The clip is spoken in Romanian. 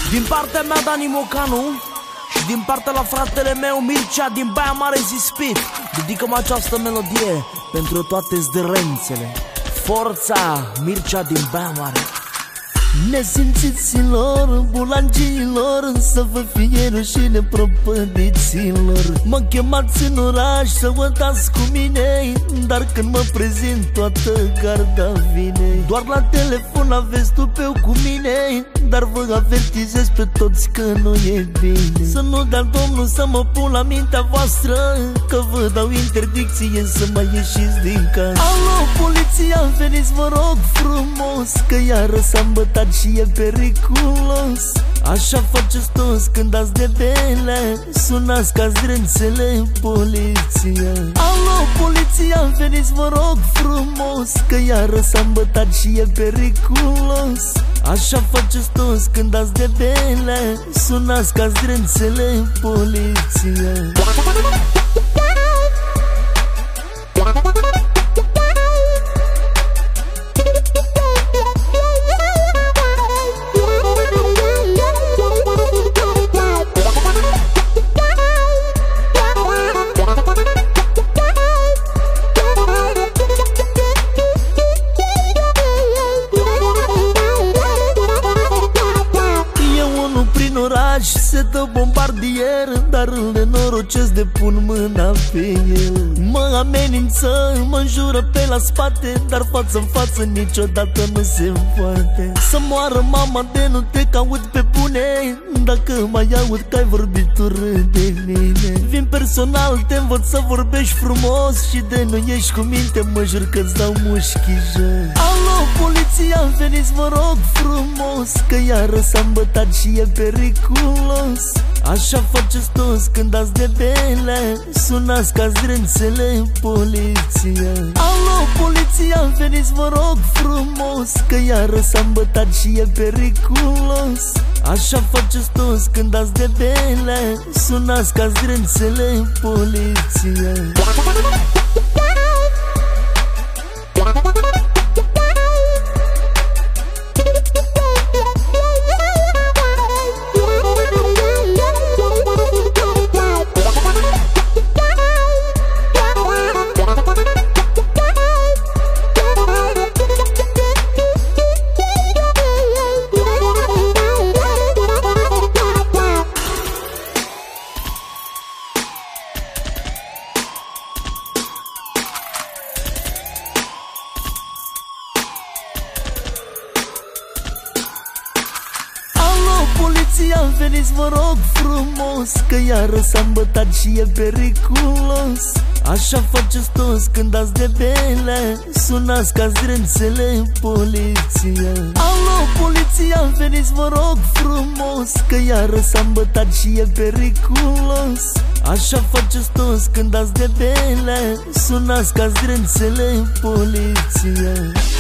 Din partea mea Dani Mocanu și din partea la fratele meu Mircea din Baia Mare Zispit, dedicăm această melodie pentru toate zdrențele. Forța, Mircea din Baia Mare. Nesimțiților, bulangilor, să vă fie rușine propădiților. M-am chemat în oraș să votați cu mine, dar când mă prezint toată garda vine. Doar la telefon aveți tupeu cu mine, dar vă avertizez pe toți că nu e bine. Să nu dea Domnul să mă pun la mintea voastră, că vă dau interdicție să mai ieșiți din casă. Alo, poliția, veniți vă rog frumos, că iară s-am bătat și e periculos. Așa faceți toți când dați de bele, sunați ca zdrențele poliția. Alo, poliția, veniți vă rog frumos, că iară s-am bătat și e periculos. Așa faceți toți când dați de bele, sunați ca zdrențele poliția. Se dă bombardier, dar îl nenorocesc de pun mâna pe el. Mă amenință, mă înjură pe la spate, dar față-n față niciodată nu se poate. Să moară mama de nu te caut pe bune, dacă mai aud că ai vorbit urât de mine. Vin personal, te învăț să vorbești frumos și de nu ești cu minte, mă jur că-ți dau mușchi jos. Alo, poliția, veniți vă rog frumos, că iară s-am bătat și e periculos. Așa faceți toți când dați de bele, sunați ca zdrențele poliția. Alo, poliția, veniți vă rog frumos, că iară s-am bătat și e periculos. Așa faceți toți când dați de bele, sunați ca zdrențele poliția. Poliția, veniți vă rog frumos, că iară s-am bătat și e periculos. Așa faceți toți când dați de bele, sunați ca zdrențele poliția. Alo, poliția, veniți vă rog frumos, că iară s-am bătat și e periculos. Așa faceți toți când dați de bele, sunați ca zdrențele poliția.